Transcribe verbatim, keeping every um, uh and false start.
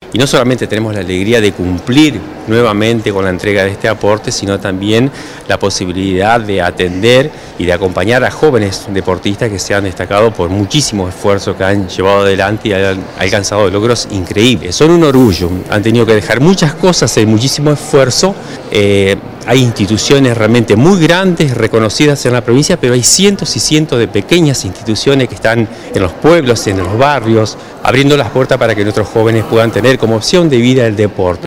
Y no solamente tenemos la alegría de cumplir nuevamente con la entrega de este aporte, sino también la posibilidad de atender y de acompañar a jóvenes deportistas que se han destacado por muchísimo esfuerzo que han llevado adelante y han alcanzado logros increíbles. Son un orgullo, han tenido que dejar muchas cosas y muchísimo esfuerzo. Eh, hay instituciones realmente muy grandes, reconocidas en la provincia, pero hay cientos y cientos de pequeñas instituciones que están en los pueblos, en los barrios, abriendo las puertas para que nuestros jóvenes puedan tener como opción de vida el deporte.